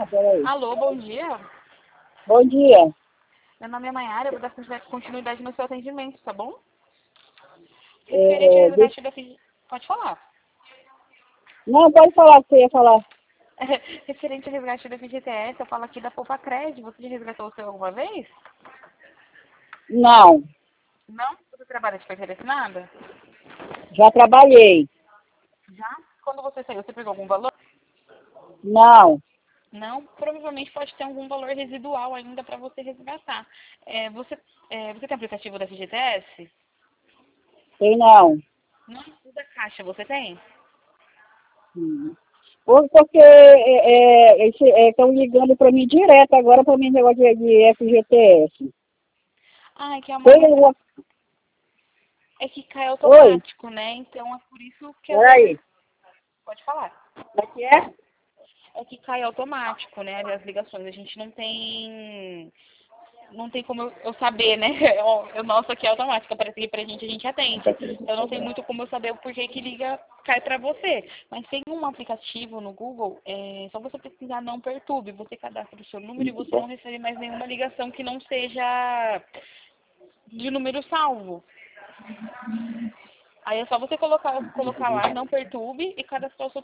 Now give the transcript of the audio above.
peraí. Alô, bom dia. Bom dia. Meu nome é Mayara, eu vou dar continuidade no seu atendimento, tá bom? Referente ao Deixa... resgate da FGTS... Pode falar. Não, pode falar o que você ia falar. Referente ao resgate da FGTS, eu falo aqui da Poupa Cred. Você já resgatou o seu alguma vez? Não, Não? Você trabalha de carteira assinada? já trabalhei. Já? Quando você saiu, você pegou algum valor? Não, Não? Provavelmente pode ter algum valor residual ainda para você resgatar. Você tem aplicativo da FGTS? tem não. Não? O da Caixa, você tem? Porque estão ligando para mim direto agora para mim negócio de FGTS. Ah, é que é uma Tem alguma... É que cai Oi, automático, né? Então é por isso que às vezes... peraí. Pode falar. Como é que é? É que cai automático, né? As ligações. A gente não tem... Não tem como eu saber, né? O nosso aqui é automático. Aparece aqui pra gente, a gente atende. Eu não tenho muito como eu saber o porquê que liga, cai pra você. Mas tem um aplicativo no Google, é só você pesquisar Não Perturbe. Você cadastra o seu número e você não recebe mais nenhuma ligação que não seja de número salvo. Aí é só você colocar lá, Não Perturbe, e cadastrar o seu